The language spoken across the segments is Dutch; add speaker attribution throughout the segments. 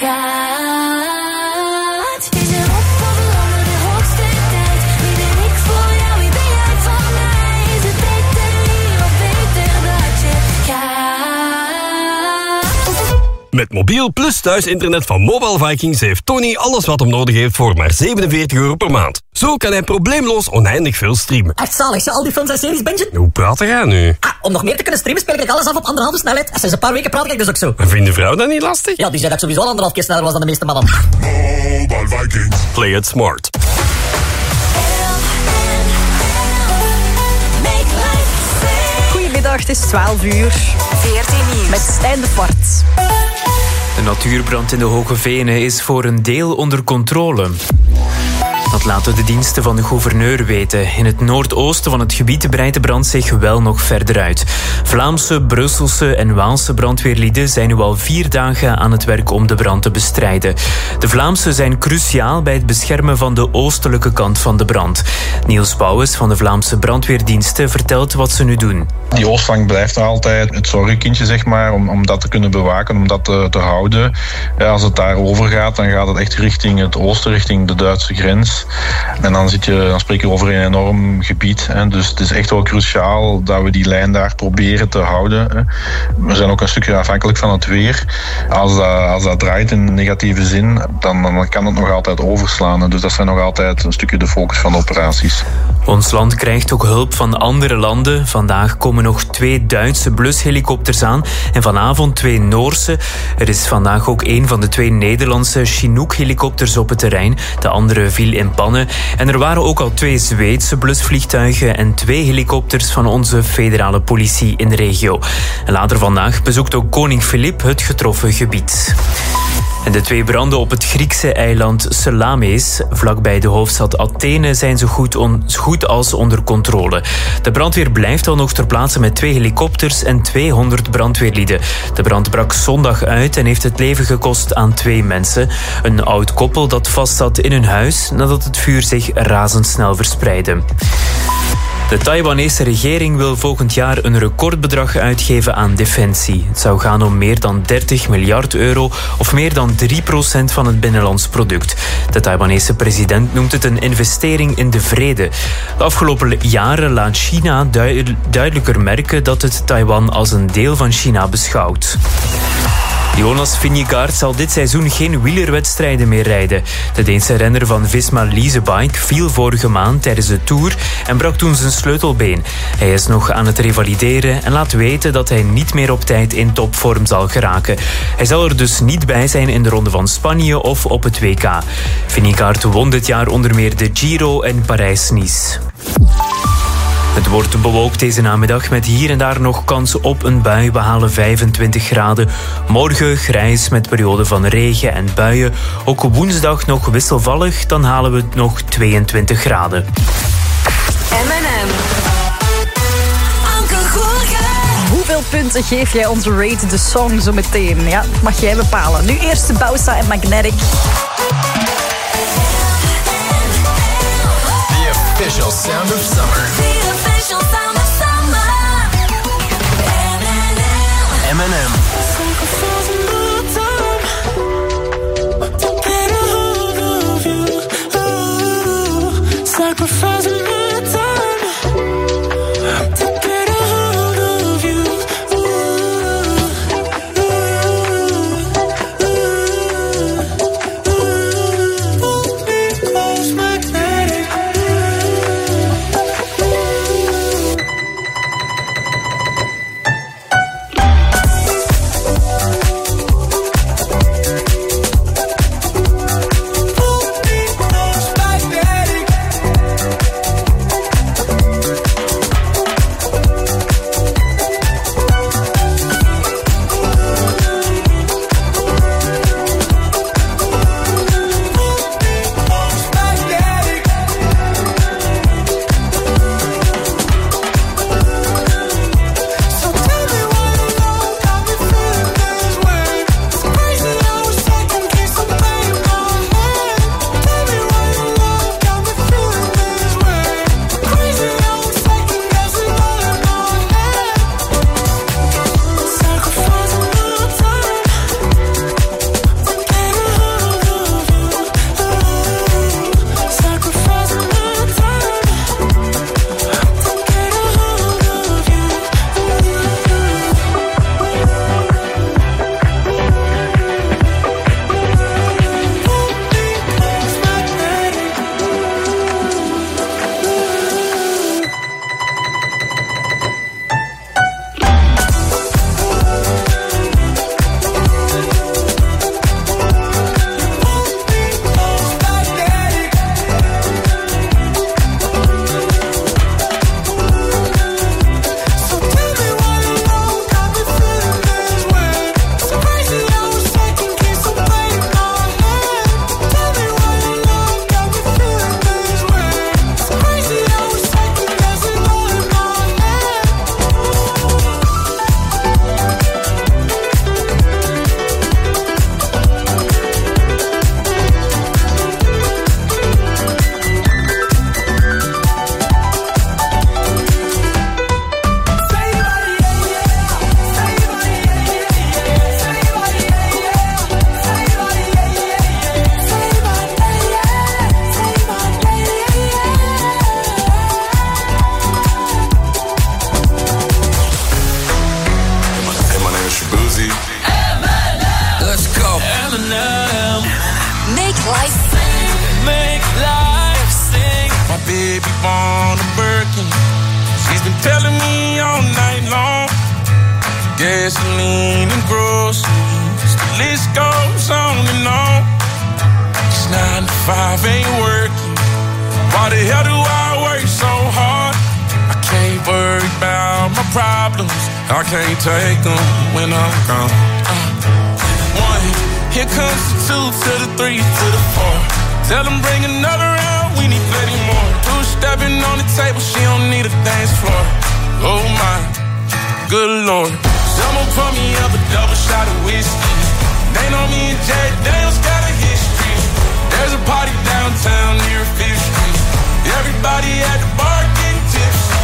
Speaker 1: Met mobiel plus thuisinternet van Mobile Vikings heeft Tony alles wat hem nodig heeft voor maar €47 per maand. Zo kan hij probleemloos oneindig veel streamen.
Speaker 2: Echt zalig, al die films en series bingen?
Speaker 1: Hoe praat jij nu?
Speaker 2: Om nog meer te kunnen streamen speel ik alles af op 1,5 snelheid. En sinds een paar weken praat ik dus ook zo.
Speaker 1: En vindt de vrouw dat niet lastig?
Speaker 2: Ja, die zei dat ik sowieso 1,5 keer sneller was dan de meeste mannen.
Speaker 3: Mobile Vikings.
Speaker 1: Play it smart.
Speaker 4: Goedemiddag, het is 12 uur.
Speaker 5: 14 nieuws.
Speaker 4: Met Stijn de Voort.
Speaker 6: De natuurbrand in de Hoge Venen is voor een deel onder controle. Dat laten de diensten van de gouverneur weten. In het noordoosten van het gebied breidt de brand zich wel nog verder uit. Vlaamse, Brusselse en Waalse brandweerlieden zijn nu al 4 dagen aan het werk om de brand te bestrijden. De Vlaamse zijn cruciaal bij het beschermen van de oostelijke kant van de brand. Niels Bouwens van de Vlaamse brandweerdiensten vertelt wat ze nu doen.
Speaker 7: Die oostflank blijft er altijd het zorgenkindje, zeg maar, om dat te kunnen bewaken, om dat te houden. Ja, als het daar overgaat, dan gaat het echt richting het oosten, richting de Duitse grens. En dan spreek je over een enorm gebied. Hè. Dus het is echt wel cruciaal dat we die lijn daar proberen te houden. Hè. We zijn ook een stukje afhankelijk van het weer. Als dat draait in negatieve zin, dan kan het nog altijd overslaan. Hè. Dus dat zijn nog altijd een stukje de focus van de operaties.
Speaker 6: Ons land krijgt ook hulp van andere landen. Vandaag komen nog 2 Duitse blushelikopters aan en vanavond 2 Noorse. Er is vandaag ook een van de 2 Nederlandse Chinook-helikopters op het terrein. De andere viel in pannen. En er waren ook al 2 Zweedse blusvliegtuigen en 2 helikopters van onze federale politie in de regio. En later vandaag bezoekt ook koning Filip het getroffen gebied. En de 2 branden op het Griekse eiland Salamis, vlakbij de hoofdstad Athene, zijn zo goed als onder controle. De brandweer blijft al nog ter plaatse met 2 helikopters en 200 brandweerlieden. De brand brak zondag uit en heeft het leven gekost aan 2 mensen. Een oud koppel dat vastzat in hun huis nadat het vuur zich razendsnel verspreidde. De Taiwanese regering wil volgend jaar een recordbedrag uitgeven aan defensie. Het zou gaan om meer dan 30 miljard euro of meer dan 3% van het binnenlands product. De Taiwanese president noemt het een investering in de vrede. De afgelopen jaren laat China duidelijker merken dat het Taiwan als een deel van China beschouwt. Jonas Vingegaard zal dit seizoen geen wielerwedstrijden meer rijden. De Deense renner van Visma Leasebike viel vorige maand tijdens de Tour en brak toen zijn sleutelbeen. Hij is nog aan het revalideren en laat weten dat hij niet meer op tijd in topvorm zal geraken. Hij zal er dus niet bij zijn in de Ronde van Spanje of op het WK. Vingegaard won dit jaar onder meer de Giro en Parijs-Nice. Het wordt bewolkt deze namiddag met hier en daar nog kans op een bui. We halen 25 graden. Morgen grijs met perioden van regen en buien. Ook woensdag nog wisselvallig, dan halen we nog 22 graden.
Speaker 5: M&M. Anke Goorgen.
Speaker 4: Hoeveel punten geef jij onze Rate the Song zo meteen? Ja, dat mag jij bepalen. Nu eerst Bausa en Magnetic.
Speaker 3: The official sound of summer. M&M.
Speaker 8: gasoline and groceries. The list goes on and on. It's 9 to 5 ain't working. Why the hell do I work so hard? I can't worry about my problems. I can't take them when I'm gone. 1, here comes the 2 to the 3 to the 4. Tell them bring another round, we need plenty more. 2 stepping on the table, she don't need a dance floor. Oh my, good Lord. Someone pour me up a double shot of whiskey. They know me and Jay Daniels got a history. There's a party downtown near 5th Street. Everybody at the bar getting tipsy.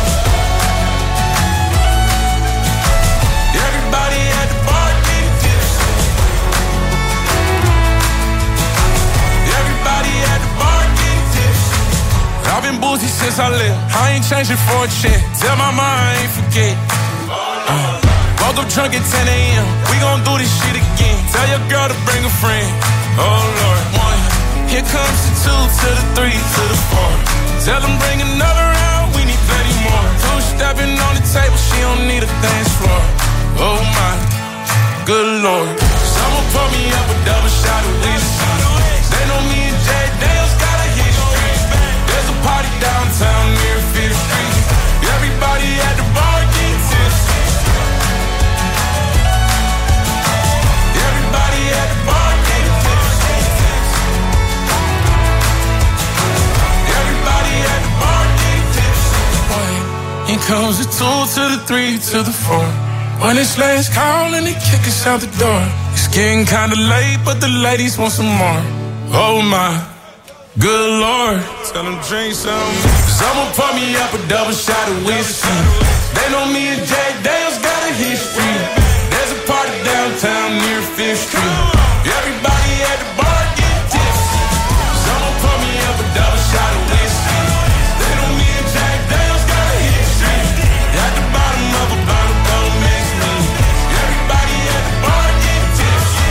Speaker 8: Everybody at the bar getting tipsy. Everybody at the bar getting tipsy. I've been boozy since I left. I ain't changing for a check. Tell my mind I ain't forget. Woke up drunk at 10 a.m. We gon' do this shit again. Tell your girl to bring a friend. Oh Lord. 1, here comes the 2 to the 3 to the 4. Tell them bring another round, we need plenty more. 2 stepping on the table, she don't need a dance floor. Oh my, good Lord. Someone pour me up a double shot of whiskey. They know me and Jay Daniels got a history. There's a party downtown near 5th Street. Everybody at the bar getting tipsy. Everybody at the bar getting tipsy. Everybody at the bar getting tipsy. Here comes the 2 to the 3 to the 4. When it's last call and they kick us out the door. It's getting kinda late, but the ladies want some more. Oh my, good Lord. Tell them drink some. Someone pour me up a double shot of whiskey. They know me and Jay Daniels got a history. There's a party downtown near 5th Street. Everybody at the bar getting tipsy. Someone pour me up a double shot of whiskey. They know me and Jay Daniels got a history. At the bottom of a bottle, don't mix me. Everybody at the bar getting tipsy.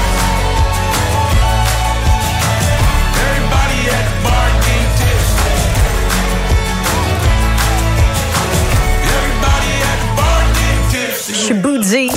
Speaker 8: Everybody at the bar getting tipsy. Everybody at the bar getting tipsy.
Speaker 4: Shaboodzi.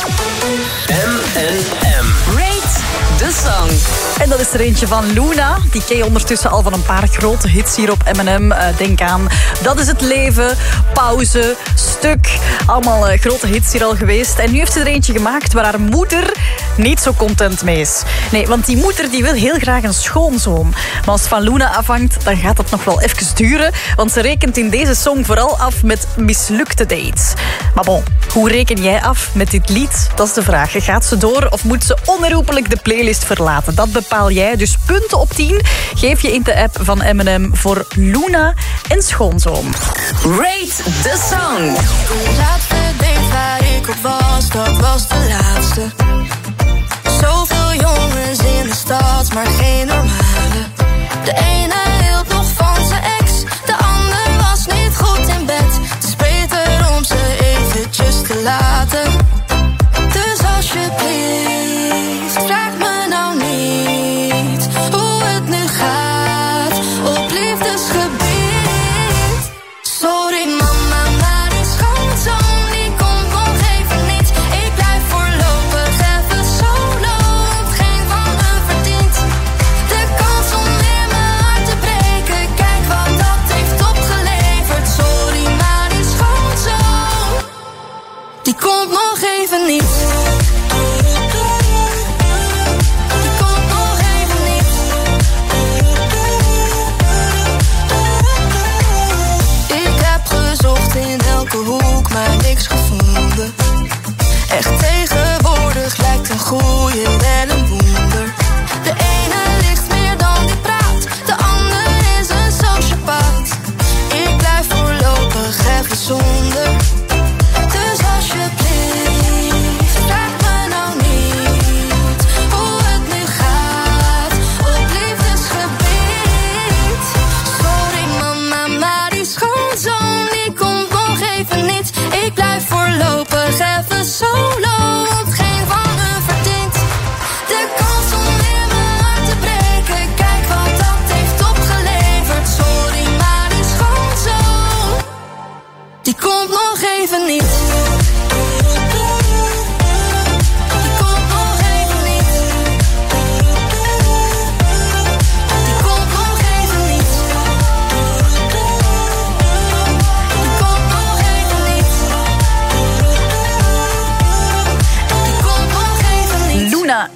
Speaker 3: M&M.
Speaker 5: Rate the song.
Speaker 4: En dat is er eentje van Luna. Die ken je ondertussen al van een paar grote hits hier op M&M. Denk aan Dat is het leven, Pauze, Stuk. Allemaal grote hits hier al geweest. En nu heeft ze er eentje gemaakt waar haar moeder niet zo content mee is. Nee, want die moeder die wil heel graag een schoonzoon. Maar als het van Luna afhangt, dan gaat dat nog wel even duren. Want ze rekent in deze song vooral af met mislukte dates. Maar bon, hoe reken jij af met dit lied? Dat is de vraag. Gaat ze door of moet ze onherroepelijk de playlist verlaten? Dat bepaal jij. Dus punten op 10 geef je in de app van M&M voor Luna en schoonzoon.
Speaker 5: Rate the song.
Speaker 9: De laatste date waar ik op was, dat was de laatste. Zoveel jongens in de stad, maar geen normale. De ene hield nog van zijn ex, de ander was niet goed in bed. Het is beter om ze eventjes te laten. Dus alsjeblieft, vraag me nou niet hoe het nu gaat op liefdesgebied. Sorry mama, maar die schoonzoon die komt nog even niet. Ik blijf voorlopig even solo, want geen van hen verdient de kans om weer mijn hart te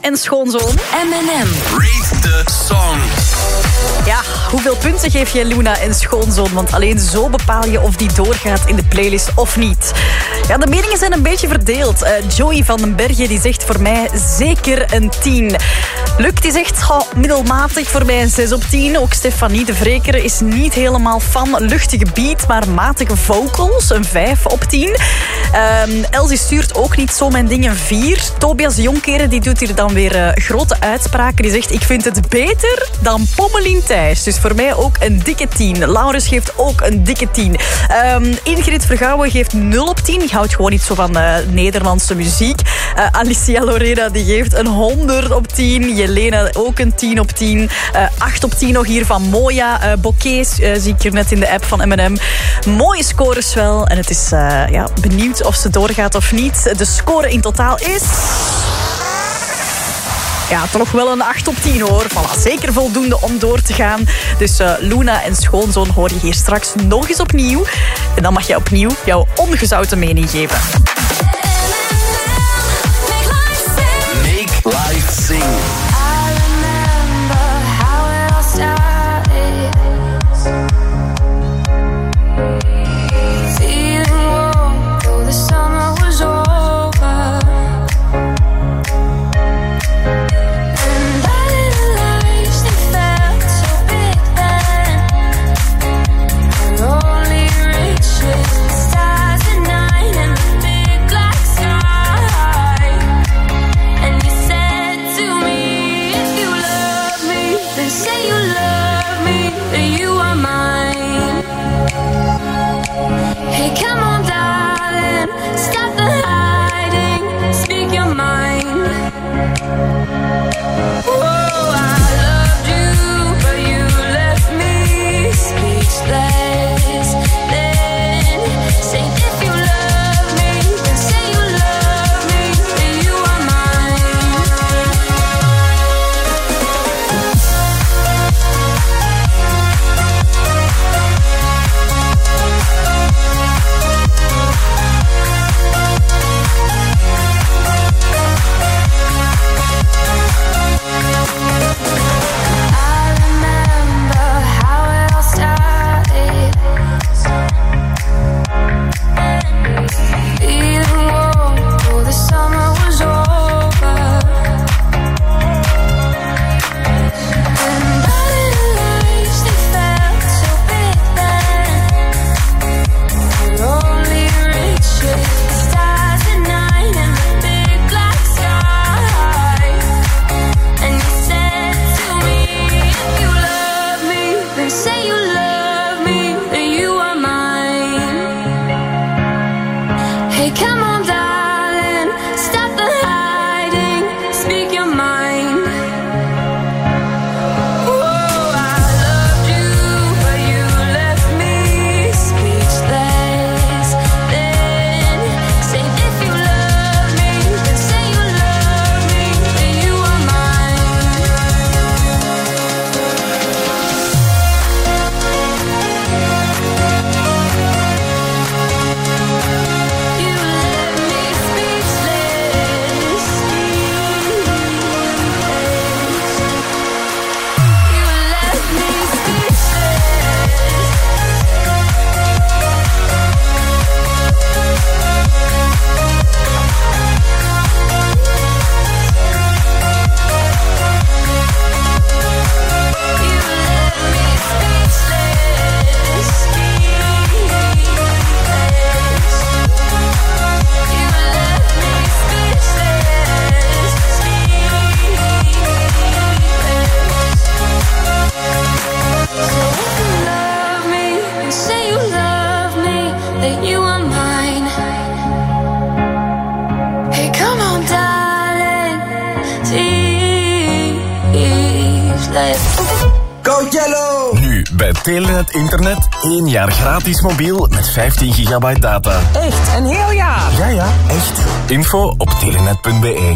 Speaker 4: en schoonzoon.
Speaker 5: M&M.
Speaker 3: Rate the song.
Speaker 4: Ja, hoeveel punten geef je Luna en schoonzoon? Want alleen zo bepaal je of die doorgaat in de playlist of niet. Ja, de meningen zijn een beetje verdeeld. Joey van den Bergen die zegt voor mij zeker een 10. Luc die zegt middelmatig, voor mij een 6 op 10. Ook Stefanie de Vreker is niet helemaal fan. Luchtige beat, maar matige vocals. Een 5 op 10. Elsie stuurt ook niet zo mijn ding, een 4. Tobias Jonkeren die doet hier dan weer grote uitspraken. Die zegt, ik vind het beter dan Pommelien Thijs. Dus voor mij ook een dikke 10. Laurens geeft ook een dikke 10. Ingrid Vergouwen geeft 0 op 10. Die houdt gewoon niet zo van Nederlandse muziek. Alicia Lorena die geeft een 100 op 10. Jelena ook een 10 op 10. 8 op 10 nog hier van Moya. Bokeh zie ik hier net in de app van M&M. Mooie scores wel. En het is benieuwd of ze doorgaat of niet. De score in totaal is... Ja, toch wel een 8 op 10 hoor. Voilà, zeker voldoende om door te gaan. Dus Luna en schoonzoon hoor je hier straks nog eens opnieuw. En dan mag je opnieuw jouw ongezouten mening geven.
Speaker 3: Make life sing. Go Yellow! Nu bij Telenet Internet 1 jaar gratis mobiel met 15 gigabyte data.
Speaker 2: Echt, een heel jaar?
Speaker 3: Ja, echt. Info op telenet.be.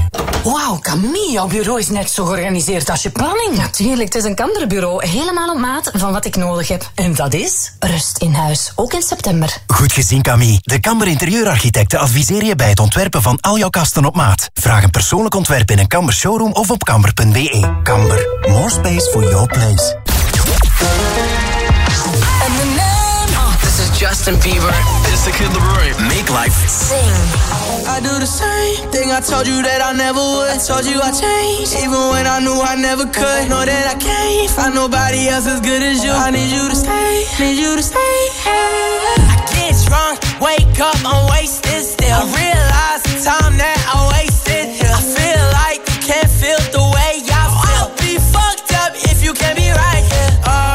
Speaker 2: Wauw, Camille, jouw bureau is net zo georganiseerd als je planning. Natuurlijk, het is een Kamberbureau. Helemaal op maat van wat ik nodig heb. En dat is rust in huis. Ook in september.
Speaker 10: Goed gezien, Camille. De Kamber Interieurarchitecten adviseren je bij het ontwerpen van al jouw kasten op maat. Vraag een persoonlijk ontwerp in een Kamber showroom of op kamber.be. Kamber. More space for your place.
Speaker 5: This is Justin Bieber.
Speaker 3: It's the Kid Laroi. Make life.
Speaker 5: Sing.
Speaker 11: I do the same thing I told you that I never would. I told you I changed, even when I knew I never could. Know that I can't find nobody else as good as you. I need you to stay, need you to stay. I get drunk, wake up, I'm wasted still. I realize the time that I wasted here. I feel like you can't feel the way I feel. I'll be fucked up if you can't be right here.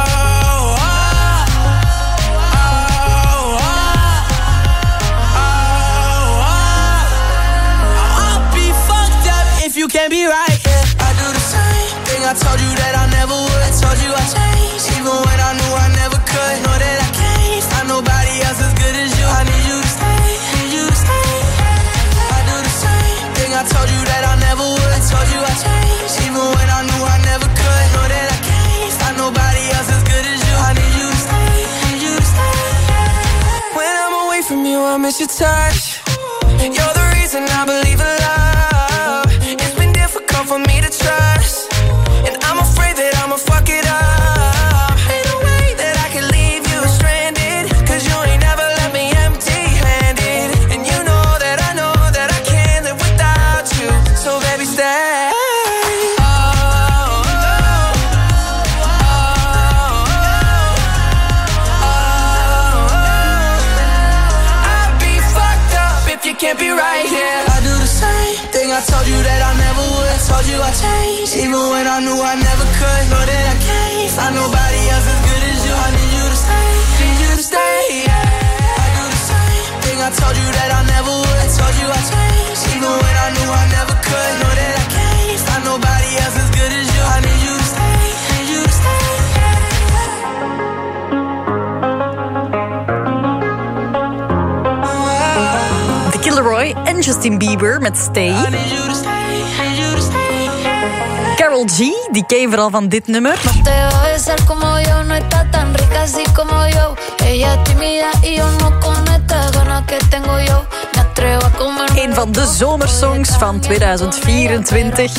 Speaker 11: You can't be right, yeah. I do the same thing I told you that I never would. I told you I changed, even when I knew I never could. Know that I can't find nobody else as good as you. I need you to stay, need you to stay. I do the same thing I told you that I never would. I told you I changed, even when I knew I never could. Know that I can't find nobody else as good as you. I need you to stay, need you to stay. When I'm away from you, I miss your touch. You're the reason I believe in love. For me to trust, and I'm afraid that I'ma fuck it up. Ain't no way that I can leave you stranded, cause you ain't never left me empty-handed. And you know that I can't live without you. So baby, stay. I'd be fucked up if you can't be right here. I do the same thing I told you that I never would. Told you I changed, even when I knew I never could. Know that I can't find nobody else as good as you. I need you to stay, need you to stay. I do the same thing I told you that I never would. Told you I changed, even when I knew I never could. Know that I can't find nobody else as good as you. I need you to stay, need you to stay.
Speaker 4: The Kid Laroi en Justin Bieber met Stay. Karol G, die ken je vooral van dit nummer. Een van de zomersongs van 2024.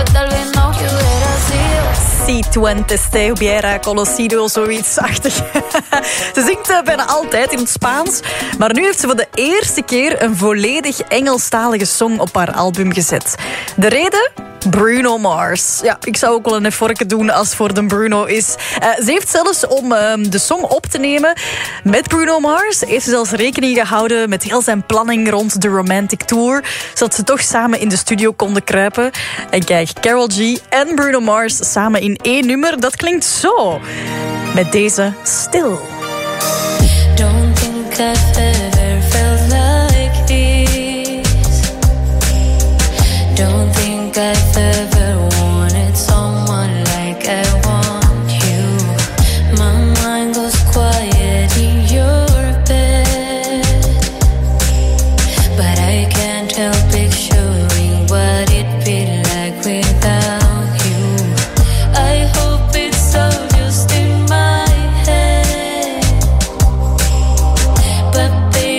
Speaker 4: Si tu enteste hubiera conocido, zoiets achtig. Ze zingt bijna altijd in het Spaans, maar nu heeft ze voor de eerste keer een volledig Engelstalige song op haar album gezet. De reden? Bruno Mars. Ja, ik zou ook wel een effortje doen als het voor de Bruno is. Ze heeft zelfs om de song op te nemen met Bruno Mars, heeft ze zelfs rekening gehouden met heel zijn planning rond de Romantic Tour, zodat ze toch samen in de studio konden kruipen. En kijk, Karol G en Bruno Mars samen in één nummer, dat klinkt zo. Met deze Still.
Speaker 9: Don't think I've ever felt like this. Don't think I've ever wanted someone like I want you. My mind goes quiet in your bed, but I can't help picturing what it'd be like without you. I hope it's all just in my head, but baby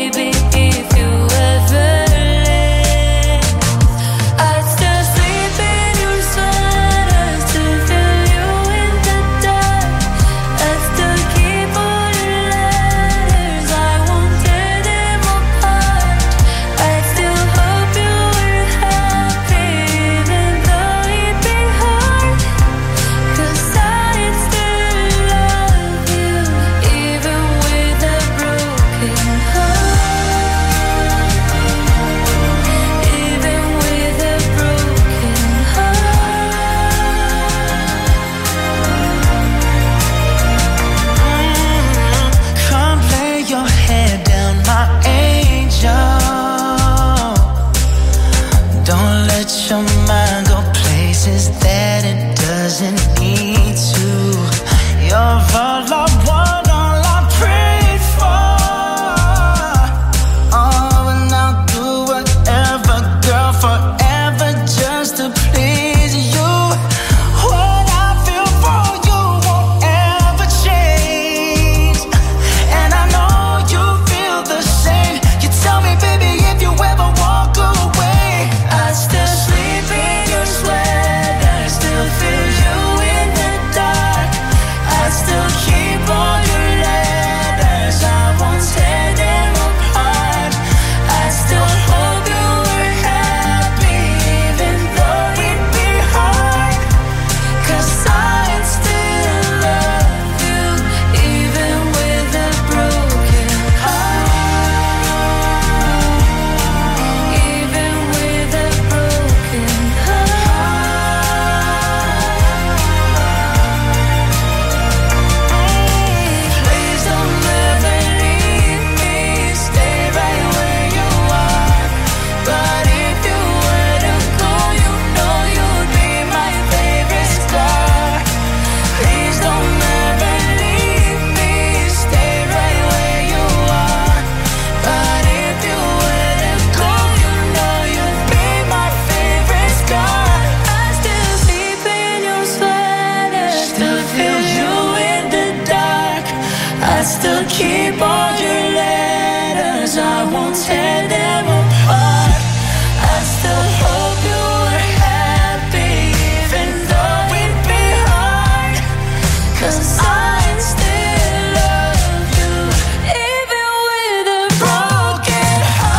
Speaker 11: I'll keep all your letters, I won't tear them apart. I still hope you were happy, even though it'd be hard. 'Cause I still love you, even with a broken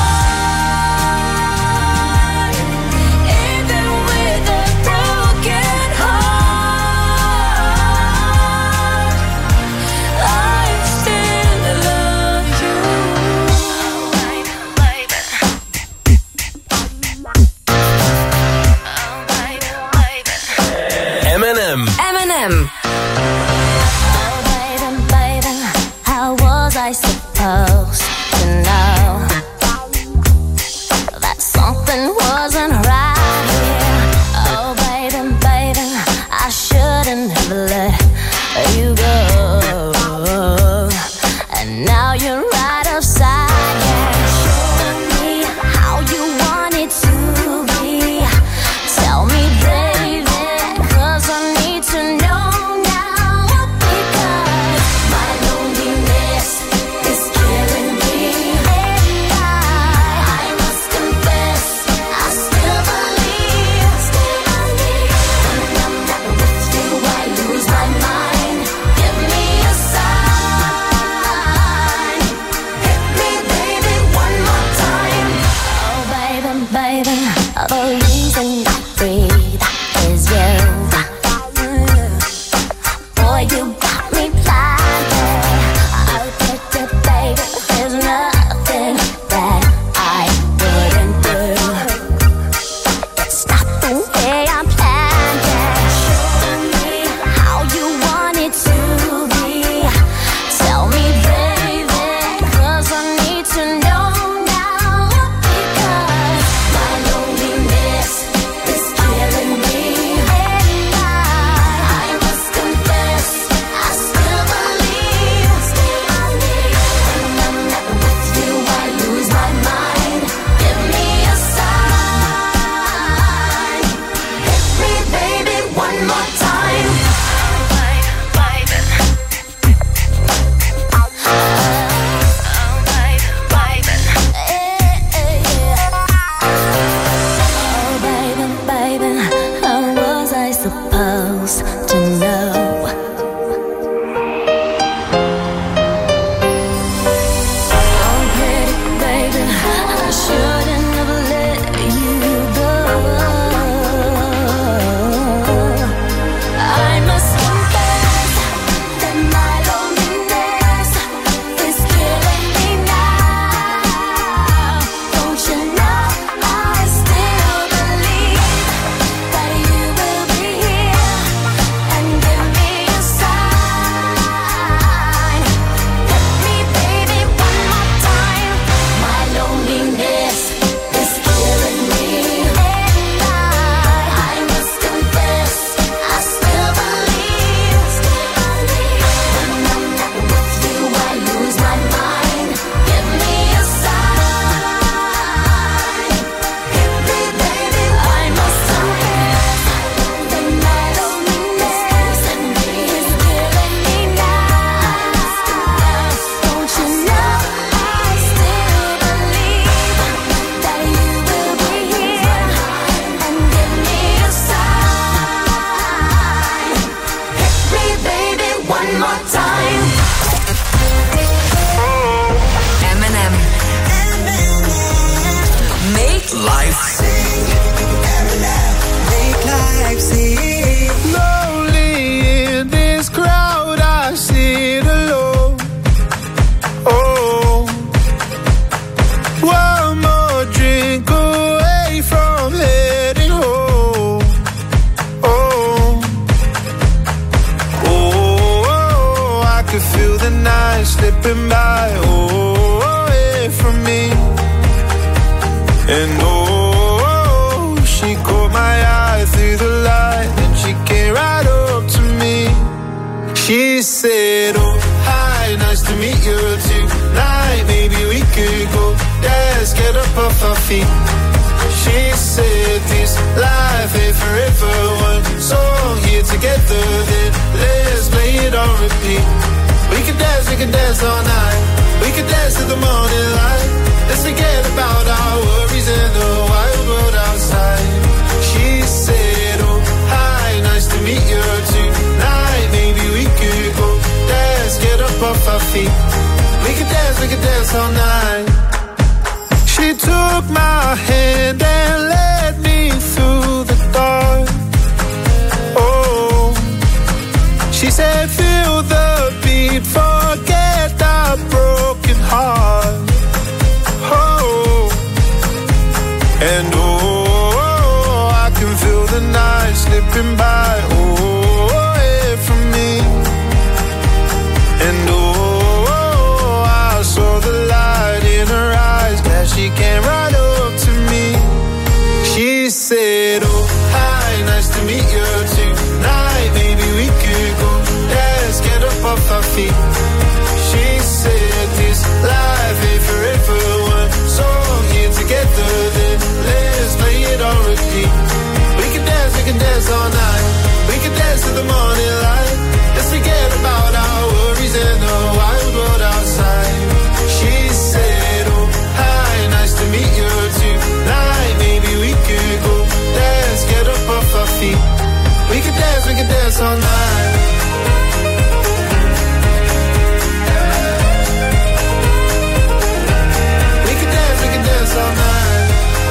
Speaker 11: heart. Even with a broken heart, I still love you.
Speaker 3: M&M.
Speaker 5: Eminem.
Speaker 9: Oh, baby, baby, how was I supposed to know that something wasn't right here? Oh, baby, baby, I shouldn't have let you go. And now you're right upside down. Show me how you want it to be. Tell me, baby, 'cause I need to know now. Because my loneliness is killing me. And I must confess, I still believe. When I'm not with you, I lose my mind. Give me a sign. Hit me, baby, one more time. Oh, baby, baby, the reason I breathe is you. Boy, you got me blinded. Oh, baby, there's nothing that I wouldn't do. It's not the way I planned it. Show me how you want it to be. Tell me, baby, 'cause I need to know now. Because my loneliness is killing me. And I must confess, I still believe. When I'm not with you, I lose my mind. Give me a sign. Hit me, baby, one more time. Oh, baby, baby, how was I supposed to know? Oh, pretty baby, I shouldn't have let you go. I must confess that my loneliness is killing me now. Don't you know I still believe that you will be here and give me a sign. Hit me, baby, one more time. My loneliness is killing me. And I must confess, I still believe. When I'm not with you, I lose my mind. Give me a sign. Hit me, baby, I must confess that my loneliness is killing me now. Don't you know I still believe that you will be here and give me a sign. Hit me, baby, one more time.
Speaker 5: Eminem. Make
Speaker 11: Life sing. Make life sing. Lonely in this crowd, I sit alone. Oh, one more drink away from heading home. Oh, oh, I could feel the night slipping by. Oh, away from me. And oh, she caught my eye through the light, and she came right up to me. She said, oh, hi, nice to meet you tonight. Maybe we could go dance, get up off our feet. She said, this life ain't forever. One song here together, then let's play it on repeat.
Speaker 12: We could dance all night. We could dance to the morning light. Let's forget about our worries in the wild world outside. She said, oh, hi, nice to meet you tonight. Maybe we could go dance, get up off our feet. We could dance all night. She took my hand and led me through the dark. Oh, she said, feel the beat, forget our broken heart. Oh, and oh, I can feel the night slipping by. Oh, away from me. And oh, I saw the light in her eyes. Glad she came right up to me. She said, oh, hi, nice to meet you tonight. Maybe we could go dance, get up off our feet. She said, this life ain't forever. One song here together, then let's play it on repeat. We can dance all night. We can dance to the morning light. Let's forget about our worries and the wild world outside. She said, oh, hi, nice to meet you tonight. Maybe we could go dance, get up off our feet. We can dance all night. We can dance all night.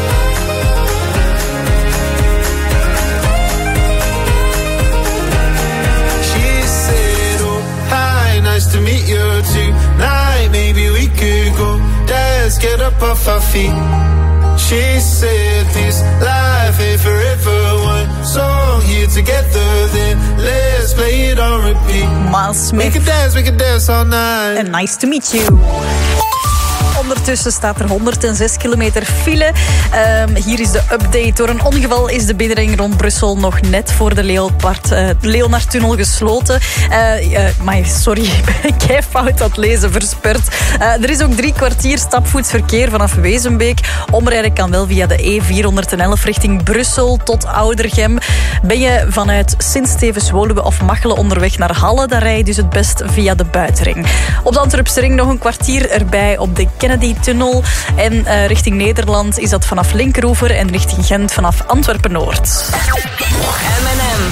Speaker 12: She said, oh, hi, nice to meet you tonight. Maybe we could go dance, get up off our feet. She said this life ain't forever. One song here together, then let's play it on repeat.
Speaker 4: Miles Smith.
Speaker 12: We can dance all night.
Speaker 4: And nice to meet you. Ondertussen staat er 106 kilometer file. Hier is de update. Door een ongeval is de binnenring rond Brussel nog net voor de Leonardtunnel gesloten. Maar sorry, ik heb fout aan het lezen, versperd. Er is ook 3 kwartier stapvoetsverkeer vanaf Wezenbeek. Omrijden kan wel via de E411 richting Brussel tot Oudergem. Ben je vanuit Sint-Stevens-Woluwe of Machelen onderweg naar Halle, dan rij je dus het best via de buitenring. Op de Antwerpse ring nog een kwartier erbij op de Kennedy-tunnel. En richting Nederland is dat vanaf Linkeroever en richting Gent vanaf Antwerpen-Noord.
Speaker 5: M&M.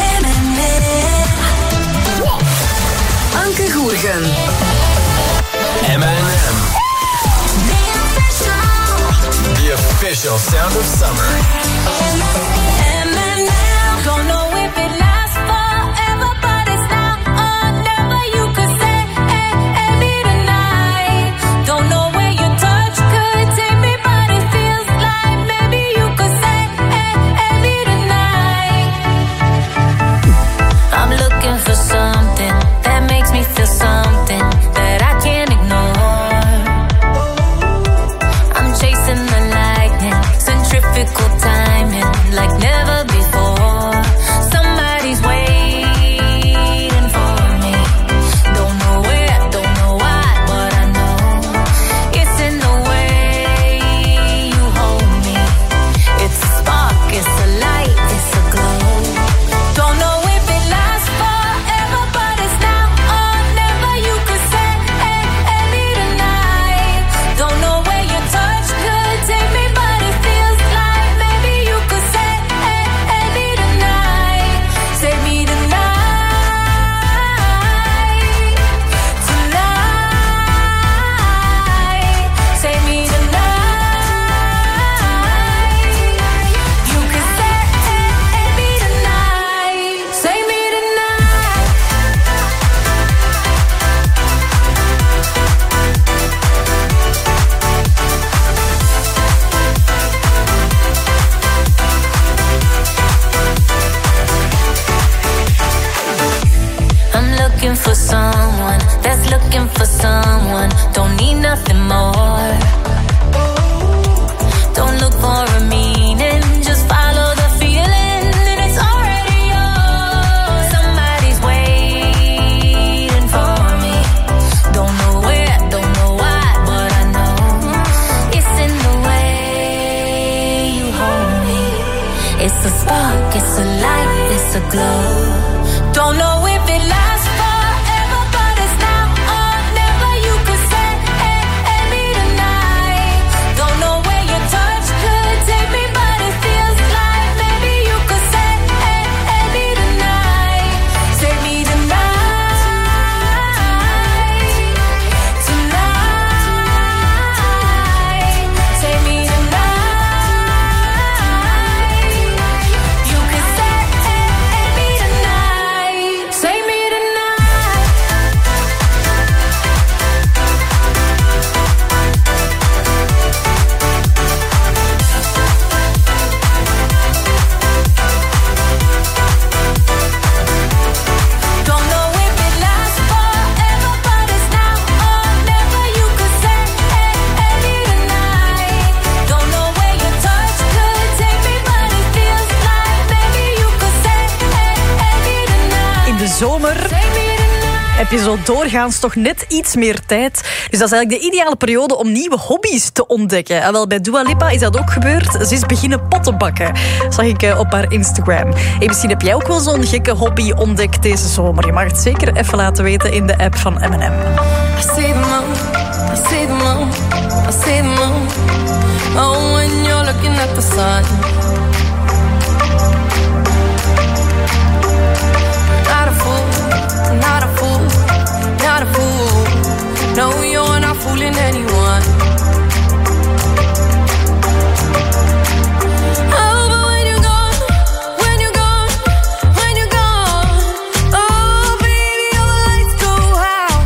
Speaker 5: Anke Goergen.
Speaker 3: M&M. The official sound of summer.
Speaker 13: Don't know if it lasts forever, but it's now or never. You could say, hey, me tonight. Don't know where your touch could take me, but it feels like maybe you could say, hey, me tonight. I'm looking for something that makes me feel something that I can't ignore. I'm chasing the lightning, centrifugal timing, like never before. Somebody's waiting for me. Don't know where, don't know why, but I know it's in the way you hold me. It's a spark, it's a light, it's a glow. Don't know if it lasts forever, but it's now or never. You could say, hey, me tonight. Don't know where your touch could take me, but it feels like maybe you could say, hey, me tonight. Say me tonight. Tonight. Say me tonight. You could say, me tonight. Say me tonight. I'm looking for someone that's looking for someone. Don't need nothing more. Don't look for a meaning, just follow the feeling, and it's already yours. Somebody's waiting for me. Don't know where, don't know why, but I know it's in the way you hold me. It's a spark, it's a light, it's a glow. Don't know if it lasts forever, but it's now
Speaker 4: zomer heb je zo doorgaans toch net iets meer tijd. Dus dat is eigenlijk de ideale periode om nieuwe hobby's te ontdekken. En wel, bij Dua Lipa is dat ook gebeurd. Ze is beginnen potten bakken, zag ik op haar Instagram. Hey, misschien heb jij ook wel zo'n gekke hobby ontdekt deze zomer. Je mag het zeker even laten weten in de app van M&M.
Speaker 14: I see the moon, I see the moon, I see the moon. Oh, when you're looking at the sun. Not a fool, not a fool, not a fool. No, you're not fooling anyone. Oh, but when you're gone, when you're gone, when you're gone. Oh, baby, all the lights go out.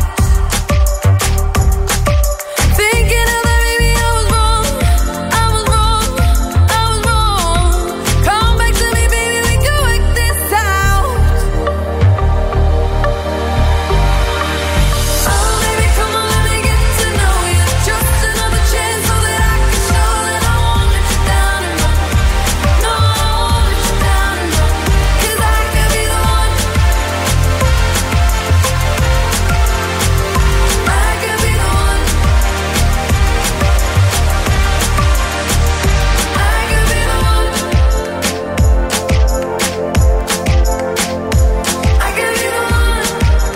Speaker 14: Thinking of that, baby, I was wrong, I was wrong, I was wrong. Come back to me, baby, we can work this out. Oh, baby, come on, let me get to know you. Just another chance so that I can show that I won't let you down and run. No, I won't let you down and run. 'Cause I could be the one. I could be the one. I could be the one. I could be the one.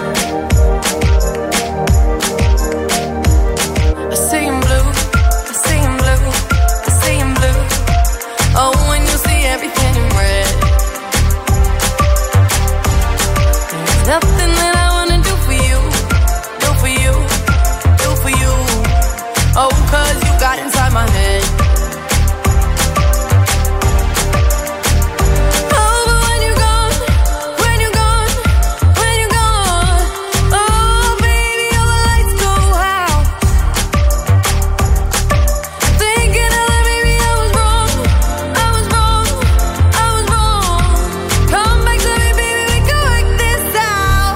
Speaker 14: I see in blue, I see in blue, I see in blue. Oh, when you see everything in red. There's nothing that I wanna do for you, do for you, do for you. Oh, 'cause you got inside my head. Oh, but when you're gone, when you're gone, when you're gone. Oh, baby, all the lights go out. Thinking of that, baby, I was wrong, I was wrong, I was wrong. Come back to me, baby, we can work this out.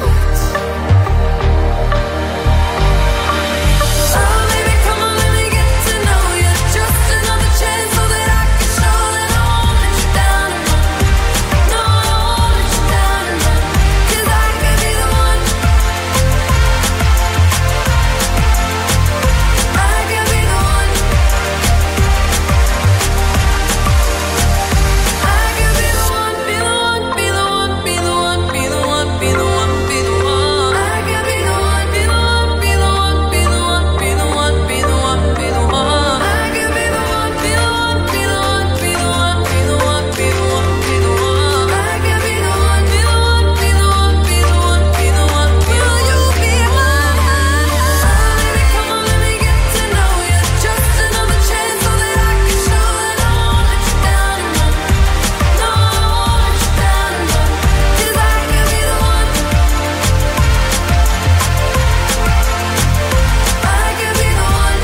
Speaker 14: Oh, baby, come on, let me get to know you. Just another chance so that I can show that I won't let you down and run. No, I won't let you down and run. 'Cause I could be the one. I could be the one. I could be the one, be the one, be the one, be the one, be the one, be the one, be the one. I could be the one, be the one, be the one, be the one, be the one, be the one, be the one. I could be the one, be the one, be the one, be the one, be the one, be the one, be the one. I could be the one, be the one, be the one, be the one, be the one. Will you be mine? Baby, come on, let me get to know you. Just another chance so that I can show that I won't let you down and run. No, I won't let you down and run. 'Cause I could be the one. I could be the one.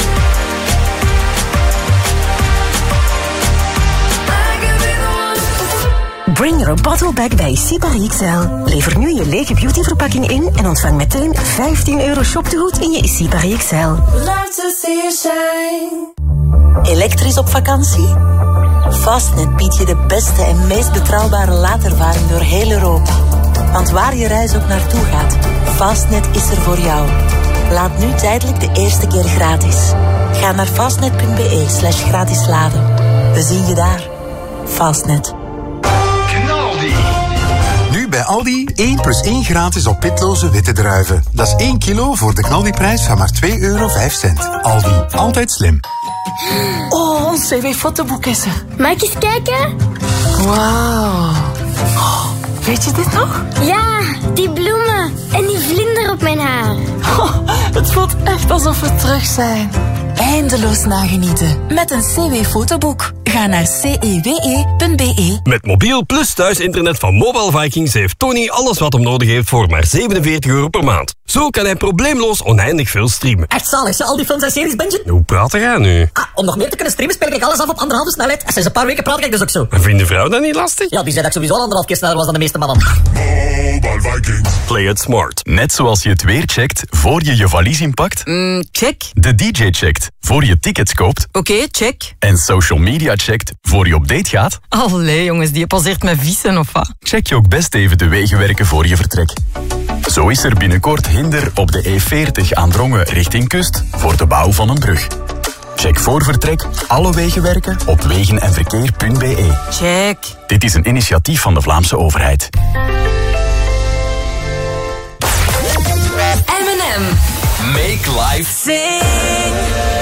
Speaker 14: I could be the one.
Speaker 15: Bring your bottle back bij Sibari XL. Lever nu je lege beautyverpakking in en ontvang meteen €15 shoptegoed in je Sibari XL.
Speaker 11: Love to see you shine.
Speaker 16: Elektrisch op vakantie? Fastnet biedt je de beste en meest betrouwbare laadervaring door heel Europa. Want waar je reis ook naartoe gaat, Fastnet is er voor jou. Laat nu tijdelijk de eerste keer gratis. Ga naar fastnet.be/gratis laden. We zien je daar. Fastnet.
Speaker 17: Nu bij Aldi 1 + 1 gratis op pitloze witte druiven. Dat is 1 kilo voor de Knaldiprijs van maar €2,05. Aldi, altijd slim.
Speaker 18: Oh, ons cv-fotoboek is er.
Speaker 19: Mag ik eens kijken?
Speaker 18: Wauw. Oh, weet je dit nog?
Speaker 19: Ja, die bloemen en die vlinder op mijn haar.
Speaker 18: Oh, het voelt echt alsof we terug zijn. Eindeloos nagenieten met een CW-fotoboek. Ga naar cewe.be.
Speaker 1: Met mobiel plus thuisinternet van Mobile Vikings heeft Tony alles wat hem nodig heeft voor maar €47 per maand. Zo kan hij probleemloos oneindig veel streamen.
Speaker 20: Echt zalig, al die films en series, Benji?
Speaker 1: Hoe praat jij nu?
Speaker 20: Om nog meer te kunnen streamen speel ik alles af op 1,5 snelheid. En sinds een paar weken praat ik dus ook zo.
Speaker 1: En vindt de vrouw dat niet lastig?
Speaker 20: Ja, die zei dat ik sowieso al 1,5 keer sneller was dan de meeste mannen.
Speaker 3: Mobile Vikings.
Speaker 1: Play it smart.
Speaker 3: Net zoals je het weer checkt voor je valies inpakt.
Speaker 21: Check.
Speaker 3: De DJ checkt voor je tickets koopt.
Speaker 21: Oké, check.
Speaker 3: En social media checkt voor je op date gaat.
Speaker 21: Allee, jongens, die passeert met vissen of wat?
Speaker 3: Check je ook best even de wegenwerken voor je vertrek. Zo is er binnenkort hinder op de E40 aan Drongen richting kust voor de bouw van een brug. Check voor vertrek alle wegenwerken op wegenenverkeer.be.
Speaker 21: Check.
Speaker 3: Dit is een initiatief van de Vlaamse overheid.
Speaker 5: M&M.
Speaker 3: Make life
Speaker 5: Sing.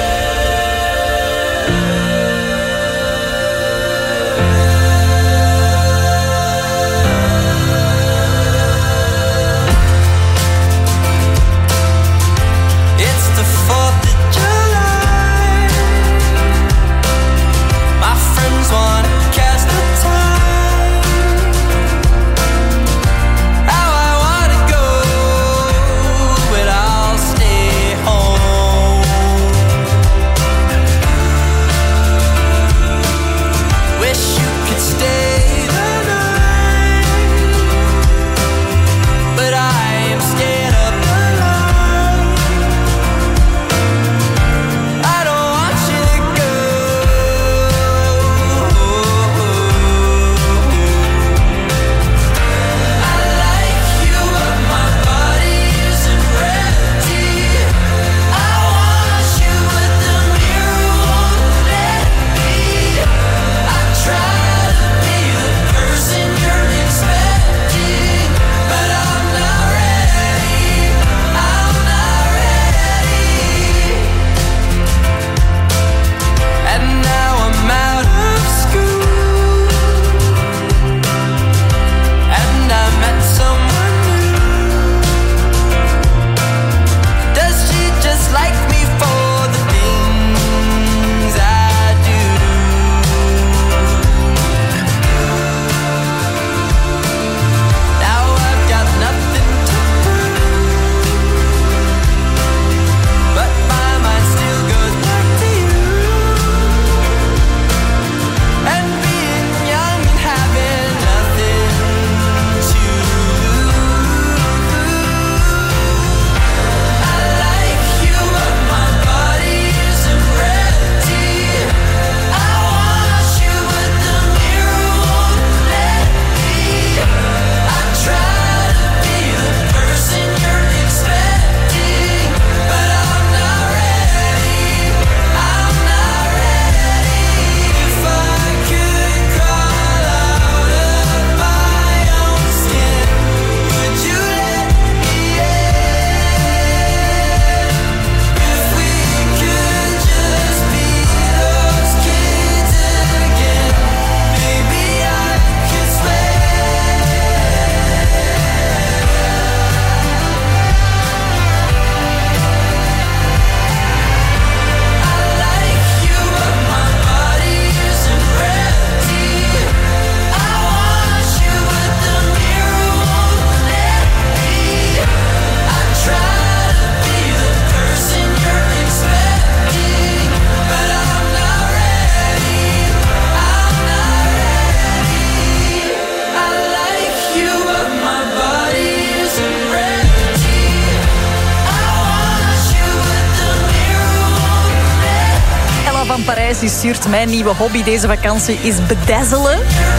Speaker 4: Die stuurt mijn nieuwe hobby deze vakantie is bedazzelen.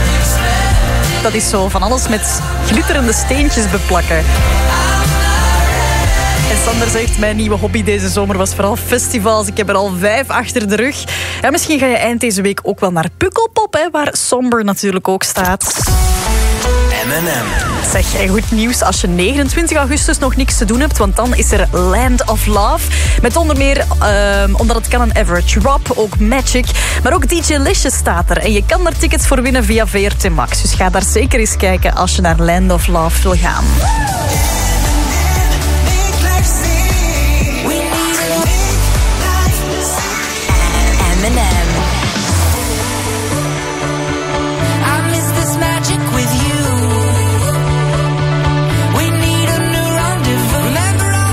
Speaker 4: Dat is zo van alles met glitterende steentjes beplakken. En Sander zegt, mijn nieuwe hobby deze zomer was vooral festivals. Ik heb er al 5 achter de rug. En misschien ga je eind deze week ook wel naar Pukkelpop, hè, waar Somber natuurlijk ook staat.
Speaker 3: M&M.
Speaker 4: Zeg, en goed nieuws als je 29 augustus nog niks te doen hebt, want dan is er Land of Love. Met onder meer, omdat het kan, een Average Rob, ook Magic. Maar ook DJ Licious staat er. En je kan daar tickets voor winnen via VRT Max. Dus ga daar zeker eens kijken als je naar Land of Love wil gaan.
Speaker 14: With you, we need a new rendezvous. Remember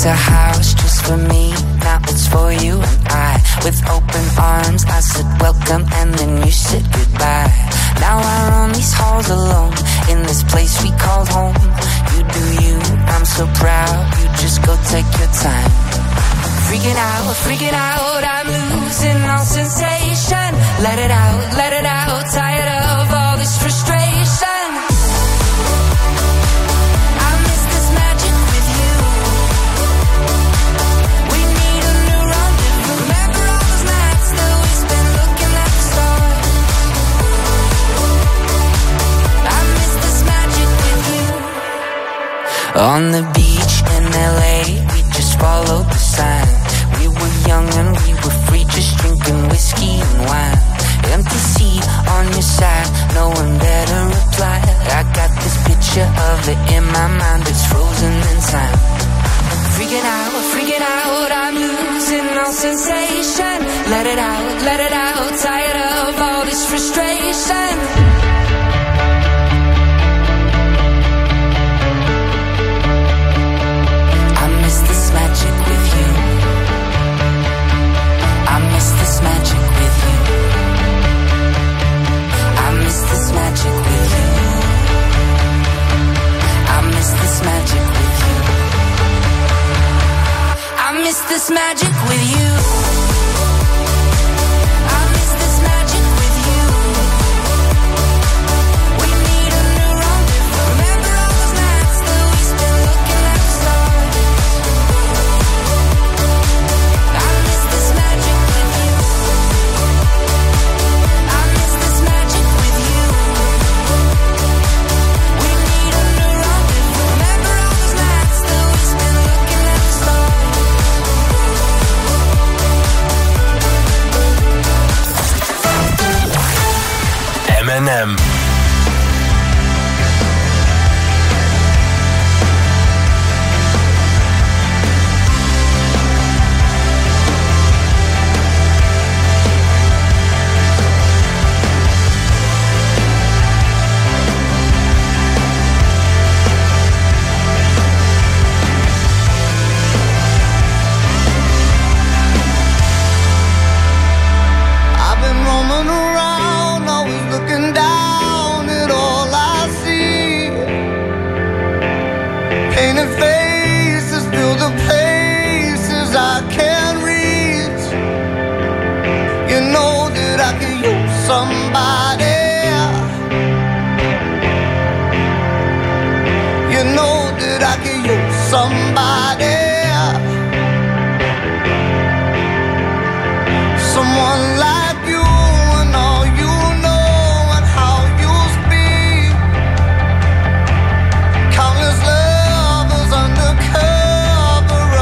Speaker 7: built a house just for me, now it's for you and I. With open arms I said welcome and then you said goodbye. Now I roam these halls alone, in this place we called home. You do you, I'm so proud, you just go take your time. Freaking out, I'm losing all sensation. Let it out, tired of all this frustration. I miss this magic with you. We need a new rendezvous. Remember all those nights that we spent looking at the stars. I miss this magic with you. On the beach in LA, we just followed the sign. We were young and we were free, just drinking whiskey and wine. Empty seat on your side, no one there to reply. I got this picture of it in my mind, it's frozen in time. Freaking out, I'm losing all sensation. Let it out, tired of all this frustration. I miss this magic with you. I miss this magic with you. I miss this magic with you. I miss this magic with you. I miss this magic with you. I miss this magic with you. We need a new rendezvous. Remember all those nights that we spent looking at the stars. I miss this magic with you. I miss this magic with you. We need a new rendezvous. Remember all those nights that we spent looking at the stars.
Speaker 22: M&M.
Speaker 11: I've been roaming around, always looking down at all I see. Painted faces fill the places I can't reach. You know that I could use somebody. You know that I could use somebody. Someone like you and all you know and how you speak. Countless lovers under cover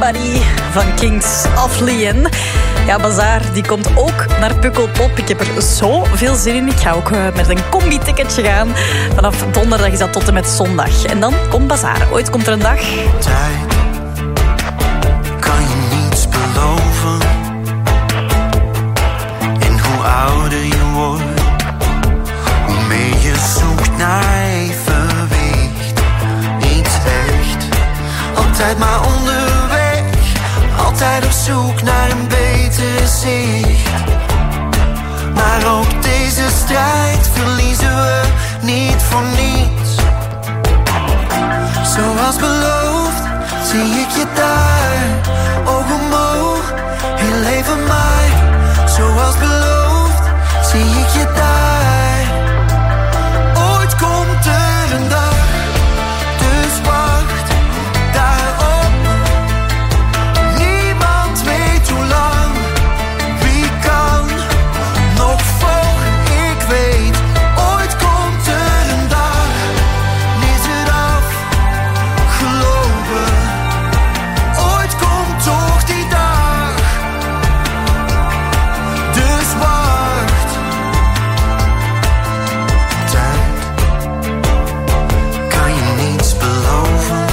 Speaker 4: Somebody van Kings of Leon. Ja, Bazaar die komt ook naar Pukkelpop. Ik heb er zoveel zin in. Ik ga ook met een combi-ticketje gaan. Vanaf donderdag is dat tot en met zondag. En dan komt Bazaar. Ooit komt er een dag.
Speaker 12: Tijd, kan je niets beloven. En hoe ouder je wordt, hoe meer je zoekt naar evenwicht. Iets echt, altijd maar onderweg. Altijd op zoek naar een beter zicht. Maar ook deze strijd verliezen we niet voor niets. Zoals beloofd zie ik je daar, oog omhoog, heel even maar. Zoals beloofd zie ik je daar. Ooit komt er een dag, dus wacht daarop. Niemand weet hoe lang, wie kan nog volgen, ik weet. Ooit komt er een dag, is het afgelopen. Ooit komt toch die dag, dus wacht. Tijd, kan je niets beloven.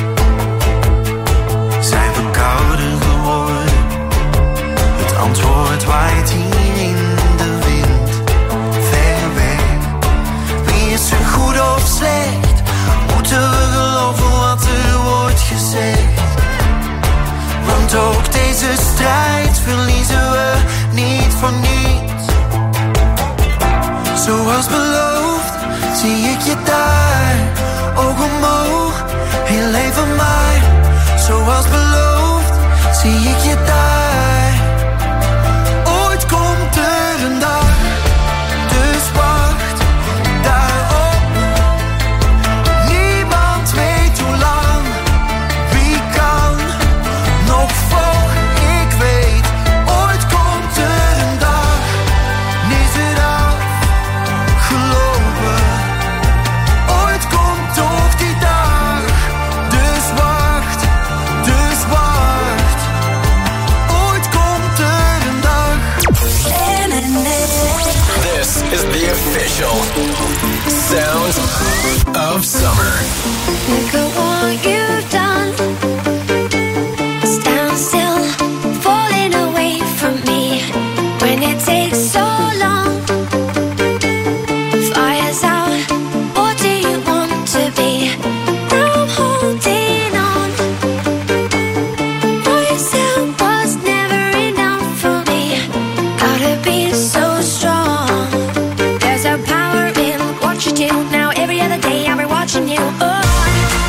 Speaker 12: Zijn we kouder geworden? Het antwoord waait hier in de wind, ver weg. Wie is er goed of slecht? Moeten we geloven wat er wordt gezegd? Want ook deze strijd verliezen we niet voor niets. Zoals beloofd zie ik je daar, oog omhoog, heel even maar. Zoals beloofd zie ik je daar. Ooit komt er een dag, dus wacht daarop. Niemand weet hoe lang, wie kan nog volgen, ik weet. Ooit komt er een dag, is het afgelopen. Ooit komt toch die dag, dus wacht, dus wacht. Ooit komt er een dag.
Speaker 22: This is the official sound of summer.
Speaker 9: Look at what you've done. Stand still, falling away from me. When it takes so long, fire's out. What do you want to be? Now I'm holding on. What you said was never enough for me. Gotta be so strong. There's a power in what you do. Now every other day I'll be watching you. Oh.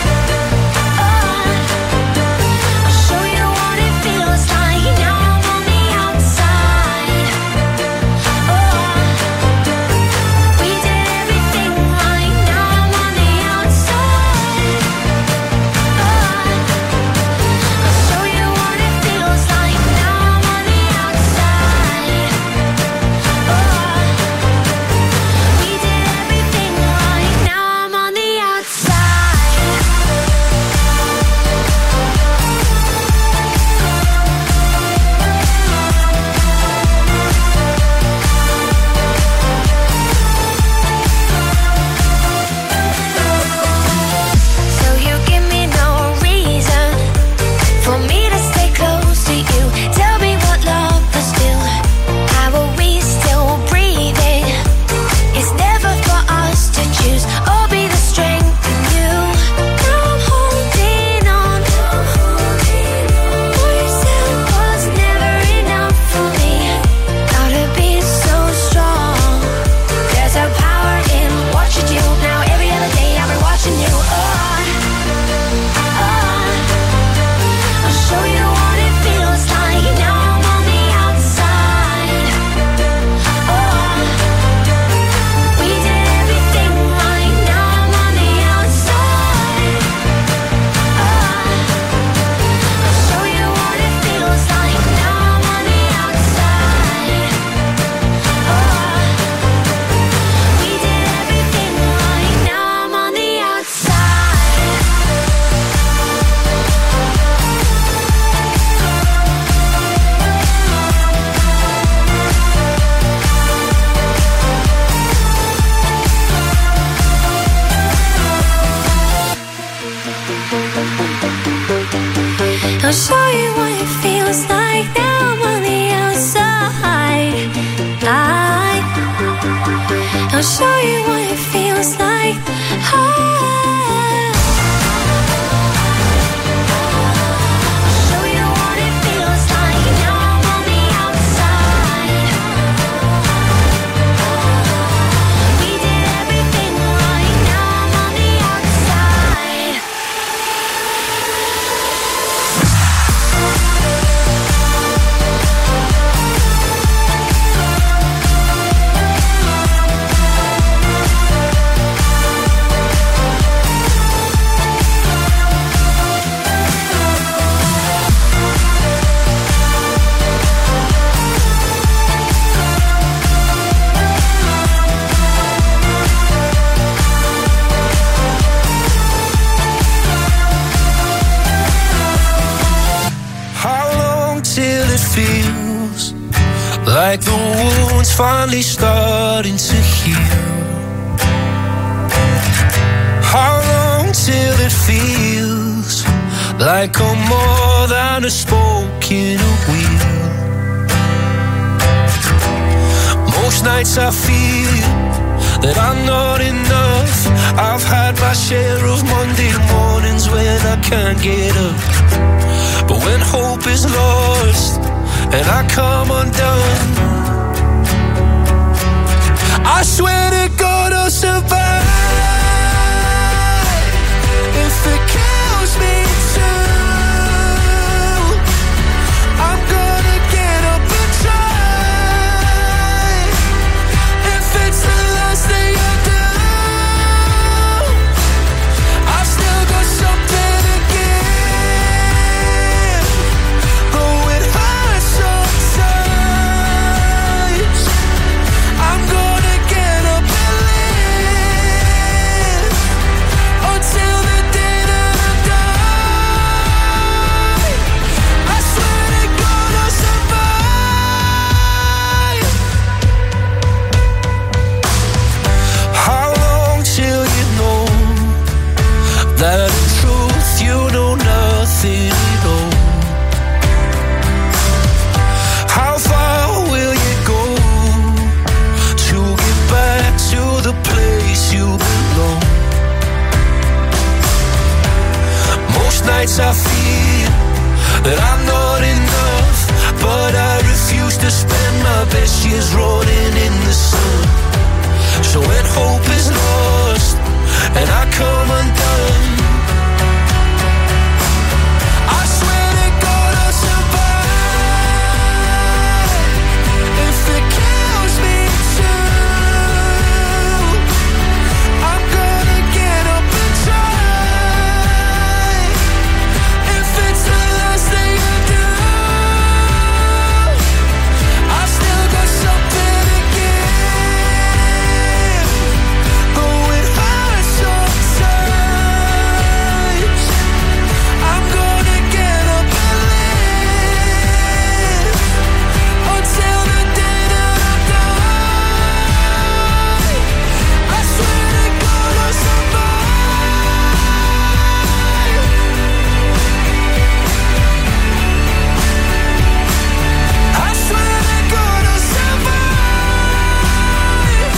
Speaker 13: I'll show you what it feels like. Show you what it feels like. Now I'm on the outside. We did everything right. Now I'm on the outside.
Speaker 6: How long till it feels like the wound's finally starting to heal? How long till it feels like I'm more than a spoke in a wheel? Most nights I feel that I'm not enough. I've had my share of Monday mornings when I can't get up. But when hope is lost and I come undone, I swear to God I'll survive. If it kills me too, I'm gonna get up and try. If it's the last thing I do, I've still got something to give. Though it hurts sometimes, I'm gonna get up and live until the day that I die. I swear to God I'll survive. How long till you know that in truth you know nothing at all? How far will you go to get back to the place you belong? Most nights I feel that I'm not enough, but I refuse to spend my best years rolling in the sun. So when hope is lost and I come undone, I swear to God I'll survive. If it kills me too, I'm gonna get up and try. If it's the last thing I do, I've still got something to give. Though it hurts sometimes, I'm gonna get up and live until the day that I die. I swear to God I'll survive. I swear to God I'll survive.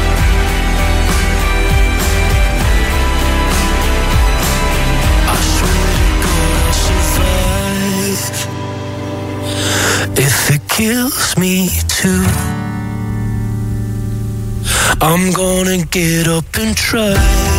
Speaker 6: I swear to God I'll survive. If it kills me too, I'm gonna get up and try.